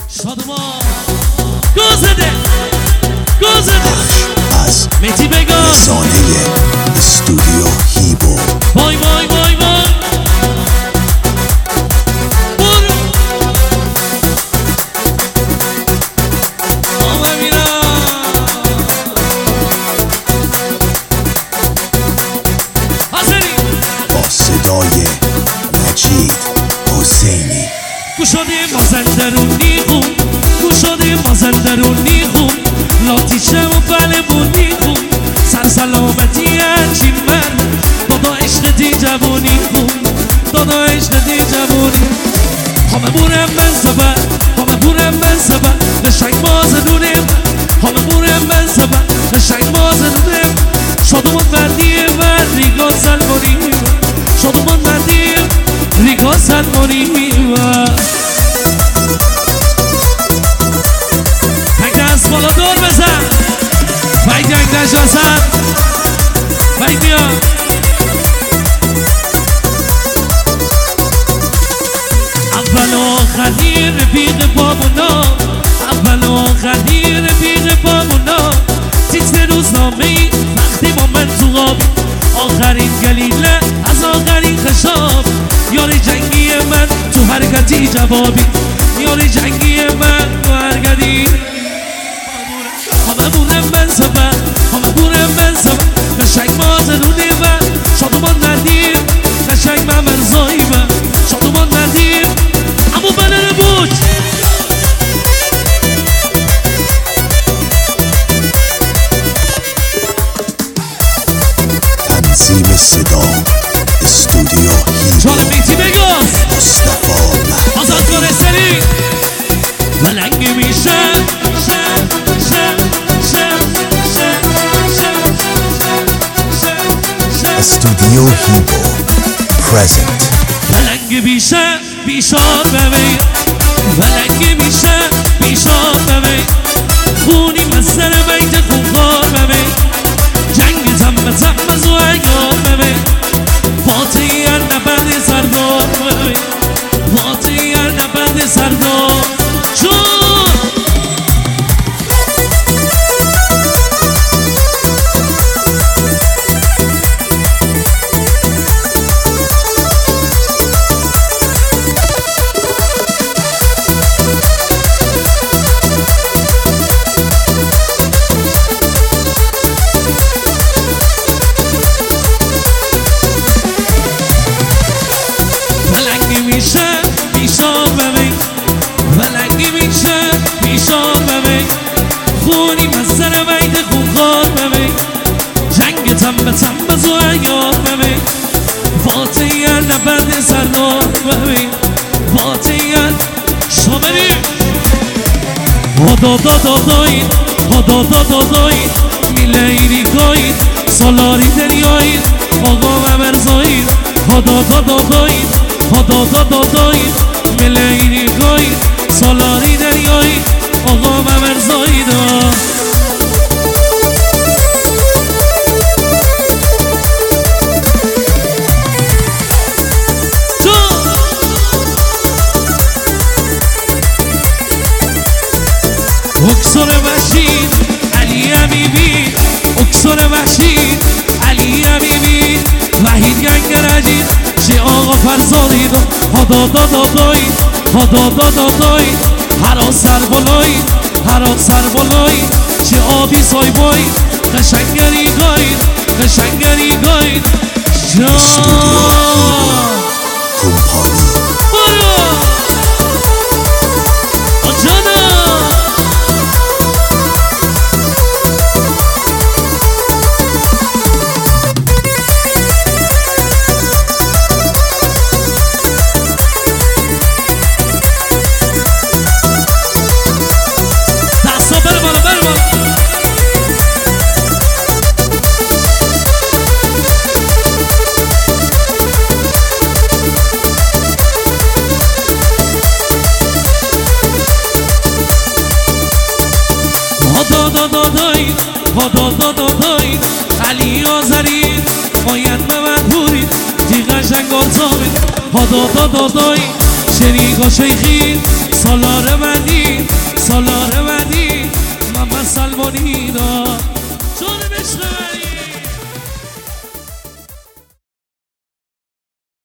شادمان گوزده از میتی بگو رسانه استودیو هیبو. وای وای وای وای برو آمه میرم حاضری با صدای مجید حسینی. گوشاده مازندرونی خون گوشاده مازندرونی خون لاتیشم و بلبونی خون سر سلامتی هرچی من دادا عشق دی جوانی خون دادا عشق دی جوانی همه بورم من سبر همه بورم من سبر قشنگ مازدونه همه بورم من سبر قشنگ مازدونه شادمان مردی من ریگا سلمانی شادمان مردی ریگا سلمانی از بالا دور بزن وید یک نجازم وید بیا اول و آخری رفیق بابونا اول و آخری رفیق بابونا تیتر روزنامه ای وقتی با من تو غابی آخرین گلیله از آخرین خشاب یاری جنگی من تو حرکتی جوابی یاری جنگی من تو حرکتی همه بورم من سبر همه بورم من سبر قشنگ مازدونه من شادمان ندیم قشنگ من مرزایی من شادمان ندیم امو بنر بود تنظیم صدا استودیو هیبو. چاره بیتی بگاز مصطفی آزاد کنه سری ملنگی میشه استودیو هیبو پرزنت. ملنگی بیشه بیشاد ببین ملنگی بیشه بیشاد ببین خونی مزر بیت خونخوار ببین جنگ زم از و ایار ببین فاتحی هر نبرد سردار ببین فاتحی هر نبرد سردار چون ملنگی میشه بیشاد ببین ملنگی میشه بیشاد ببین خونی مزر بیت خونخوار ببین جنگ تنب از و ایار ببین فاتحی هر نبرد سردار ببین فاتحی هر شامری هدا دادا دایید هدا دادا دایید میلیری دایید سالاری دریایید آقا و مرزایید هدا دادا دایید هدا دادا دایید ملیری دایید سالاری دریایید آقا و مرزایید اکسر وحشید علی حبیبی اکسر وحشید علی حبیبی وحید گنگرجید چه آقا فرزادید هدا دادا دایید هدا دادا دایید هر سر بلایید هر سر بلایید چه آبی سایبایید قشنگری گایید قشنگری گایید کمپانی برو هدا دادا دایید علی آزرید باید به من بورید دی قشنگ آزارید هدا دادا دایید شریک و شیخید سالار منید سالار بدی محمد سلمانی را